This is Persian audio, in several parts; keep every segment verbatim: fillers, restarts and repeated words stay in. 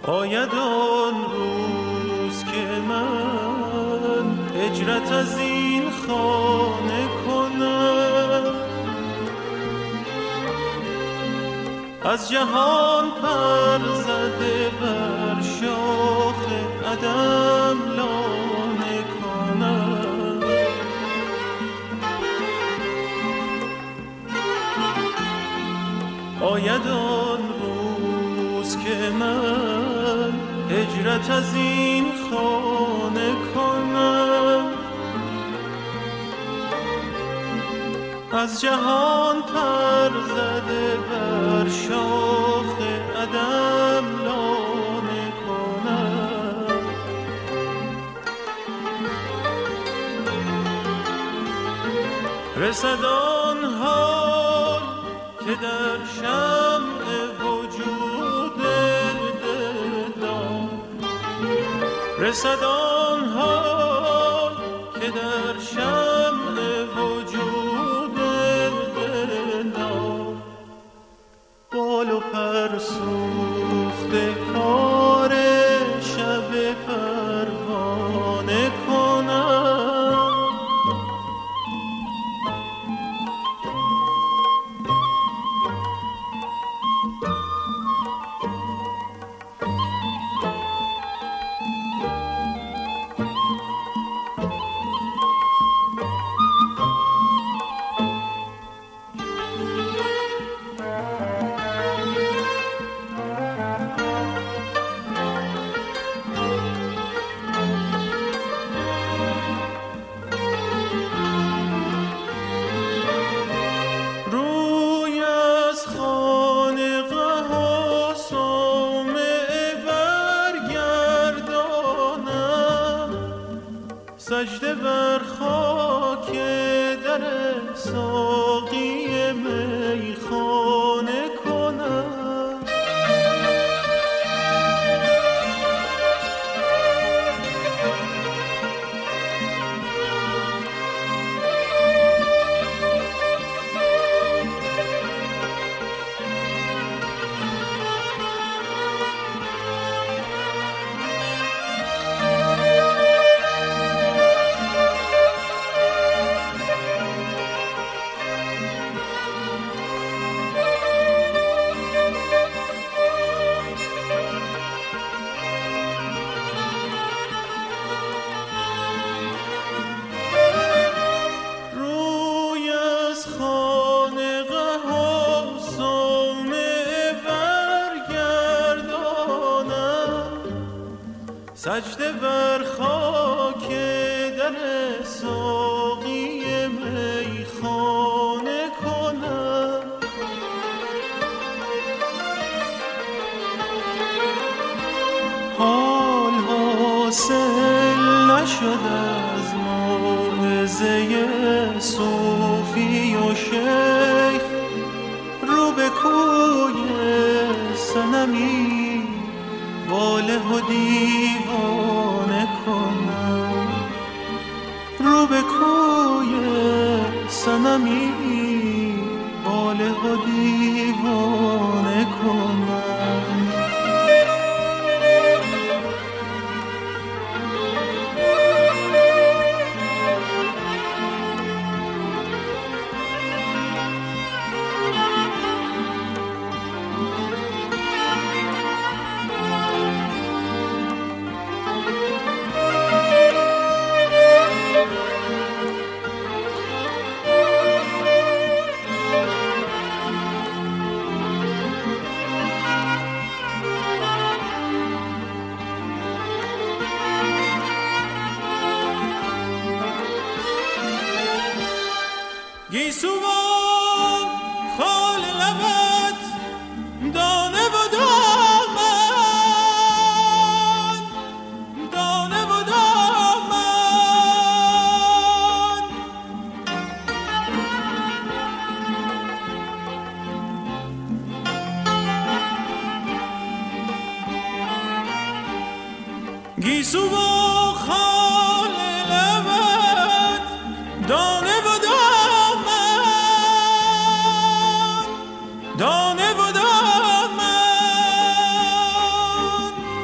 آید آن روز که من هجرت از این خانه کنم، از جهان پر زده بر شاخ عدم لانه کنم. آید آن روز که من هجرت از این خانه کنم، از جهان پر زده بر شاخ عدم لانه کنم. رسد آن حال که در شمع وجود دلدار، رسد آن حال که در شمع وجود دلدار، بال و پر سوخته کار شب پروانه کنم. سجده بر خاک در ساقی میخانه کنم. سجده بر خاک در ساقی میخانه کنم. حال حاصل نشد از موعظه صوفی و شیخ، رو به کوی صنمی واله و دیوانه کنم. رو به کوی صنمی واله و دیوانه کنم. گیسوان خال لبت دانه و دامن، دانه و دامن. گیسوان خال لبت دانه و دانه و دامن،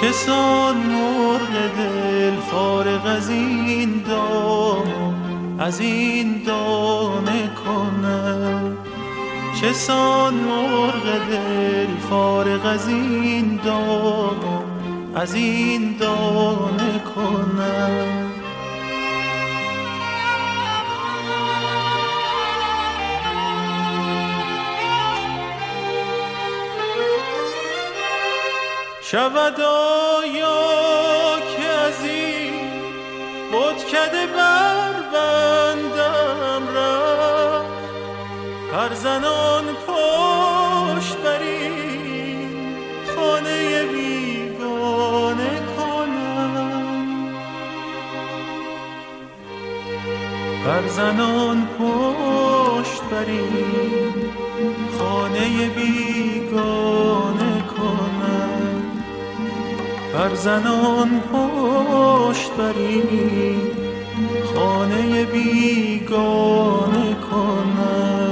چسان مرغ دل فارغ از این دام از این دانه کند، چسان مرغ دل فارغ از این دام از این دانه کند. شود آیا که از این بتکده بربندم رفت، پرزنان پشت بر این خانه بیگانه کنم، پرزنان پشت بر این خانه بیگانه کنم، پرزنان پشت بر این خانه بیگانه کنم.